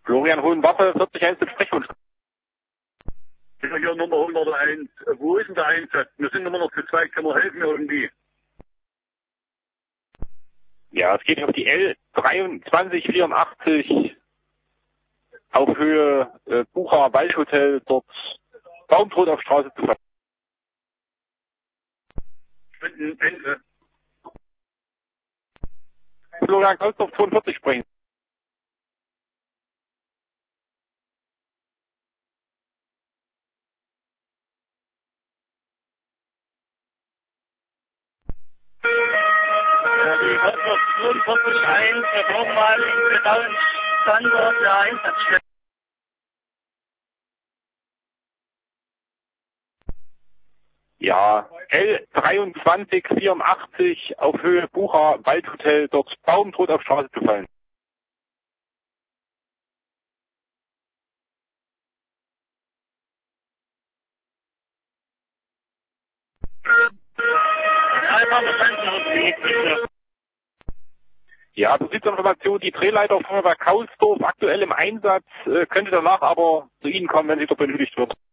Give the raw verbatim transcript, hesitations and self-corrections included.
Florian Hohenwarte, vierzig eins, Sprechwunsch. Ich bin hier Nummer hunderteins. Wo ist denn der Einsatz? Wir sind immer noch zu zweit. Kann man helfen irgendwie? Ja, es geht auf die L dreiundzwanzig vierundachtzig auf Höhe äh, Bucher Waldhotel, dort Baumtrot auf Straße zu fallen. Ende. Florian Kausdorf zweiundvierzig sprechen. Ja, die Kausdorf zweiundvierzig eins, wir brauchen mal den genauen Standort der Einsatzstelle. Ja, L dreiundzwanzig vierundachtzig auf Höhe Bucher Waldhotel, dort Baumtrot auf Straße zu fallen. Ja, Besitzinformation, die Drehleiter von der Kausdorf aktuell im Einsatz, äh, könnte danach aber zu Ihnen kommen, wenn sie dort benötigt wird.